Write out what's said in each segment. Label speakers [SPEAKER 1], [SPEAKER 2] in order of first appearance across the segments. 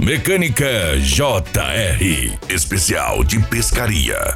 [SPEAKER 1] Mecânica JR, especial de pescaria.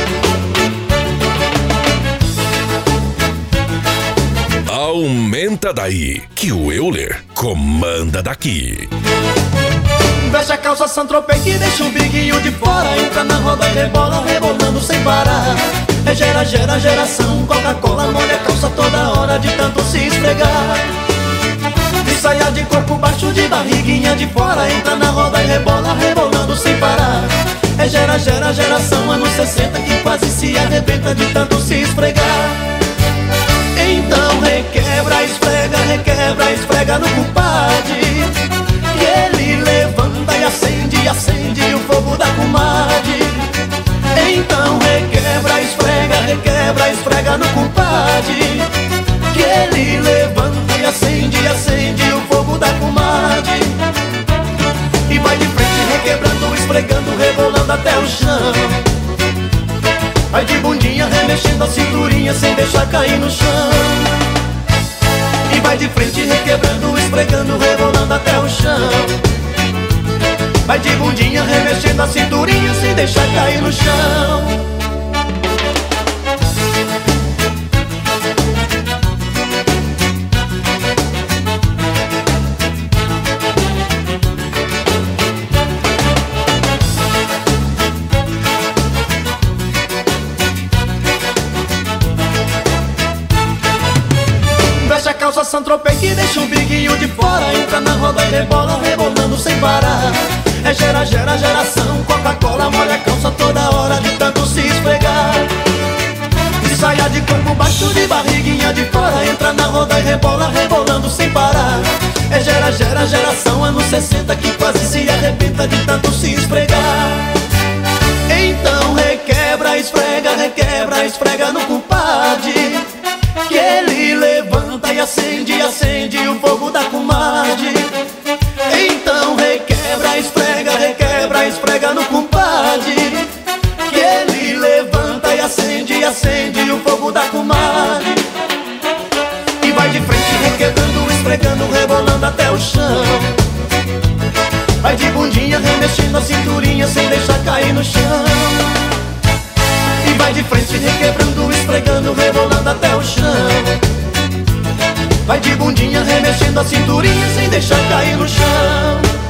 [SPEAKER 1] Aumenta daí, que o Euler comanda daqui.
[SPEAKER 2] Veste a calça Saint-Tropez que deixa o biguinho de fora. Entra na roda e rebola, rebolando sem parar. É geração, Coca-Cola molha a calça toda hora de tanto se esfregar. De saia de corpo baixo, de barriguinha de fora. Entra na roda e rebola, rebolando sem parar. É geração, anos 60 que quase se arrebenta de tanto se esfregar. Então requebra, esfrega no compadre, que ele levanta e acende o fogo da comadre. Então requebra, esfrega no compadre, que ele levanta e acende o fogo da comadre. E vai de frente requebrando, esfregando, rebolando até o chão. Vai de bundinha remexendo a cinturinha sem deixar cair no chão. E vai de frente requebrando, esfregando, rebolando até o chão. Vai de bundinha remexendo a cinturinha sem deixar cair no chão. Calça Saint-Tropez que deixa o biguinho de fora. Entra na roda e rebola, rebolando sem parar. É geração, Coca-Cola molha a calça toda hora de tanto se esfregar. De saia de corpo baixo, de barriguinha de fora. Entra na roda e rebola, rebolando sem parar. É geração, anos 60 que quase se arrebenta de tanto se esfregar. Então requebra, esfrega no compadre, que ele levanta e acende o fogo da comadre. Então requebra, esfrega no compadre, que ele levanta e acende o fogo da comadre. E vai de frente requebrando, esfregando, rebolando até o chão. Vai de bundinha remexendo a cinturinha sem deixar cair no chão. E vai de frente requebrando, esfregando, rebolando até o chão. Vai de bundinha remexendo a cinturinha sem deixar cair no chão.